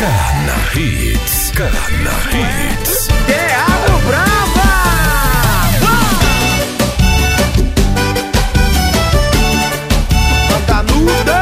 Carna Hits. Thiago Brava! Banda nuda!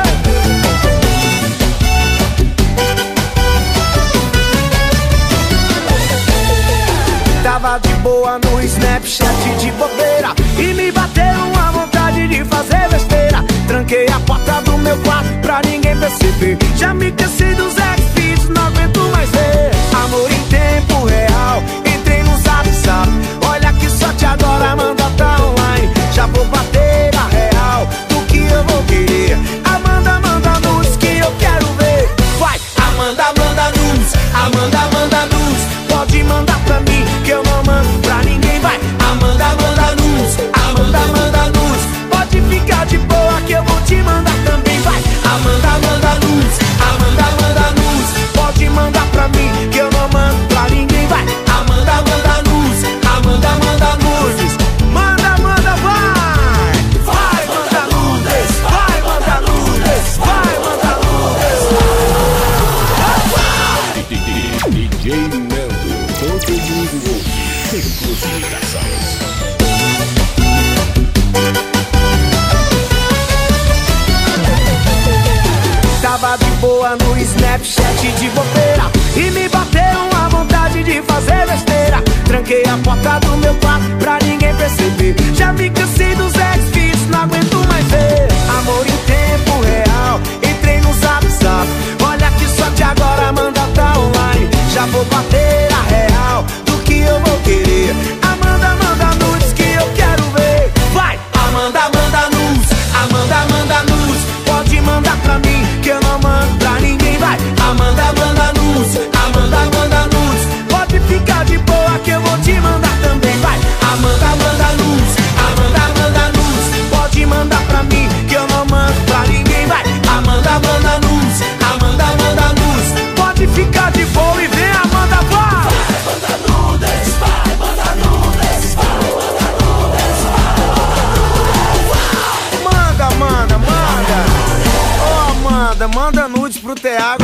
Tava de boa no Snapchat de bobeira e me bateu uma vontade de fazer besteira. Tranquei a porta do meu quarto pra ninguém perceber. Já me cansei dos ex-vídeos, não aguento mais ver. Amor em tempo real, entrei no Zap. Olha que sorte agora, manda tá online. Já vou bater a real do que eu vou querer. Amanda, manda nudes que eu quero ver. Vai, Amanda, manda nudes. Amanda, manda nudes. Pode mandar pra mim que eu não mando pra ninguém. Vai, Amanda, manda nudes. Amanda, manda nudes. Pode ficar de boa que eu vou te mandar também. Vai, Amanda, manda nudes. Amanda, manda nudes. Pode mandar pra mim que eu não mando pra ninguém. Vai, Amanda, manda nudes. Amanda, manda nudes. Manda, manda, vai. Vai, manda nudes. Vai, manda nudes. Vai, manda nudes. DJ Nando, todo mundo ouve, inclusive casais. Tava de boa no Snapchat de bobeira e me bateu uma vontade de fazer besteira. Tranquei a porta do meu quarto pra ninguém perceber. Já me cansei dos ex-vídeos, não aguento mais ver. Amor em tempo real, entrei no Zap. Olha que sorte agora, manda tá online. Já vou bater a real do que eu vou querer. Amanda, manda nudes que eu quero ver. Vai, Amanda, manda nudes. Amanda, manda nudes. Pode mandar pra mim que eu não mando pra ninguém. Vai, Amanda, manda nudes. Amanda, manda nudes. Pode ficar de boa que eu vou te mandar também. Vai, Amanda, manda nudes. Amanda, manda nudes. Pode mandar pra mim que eu não mando pra ninguém. Vai, Amanda, manda nudes. Amanda, manda nudes. Pode ficar de boa e vem, Amanda, vai. Vai, manda nudes. Vai, manda nudes. Vai, manda nudes. Vai. Manda, manda, manda. Oh, Amanda, manda nudes pro Thiago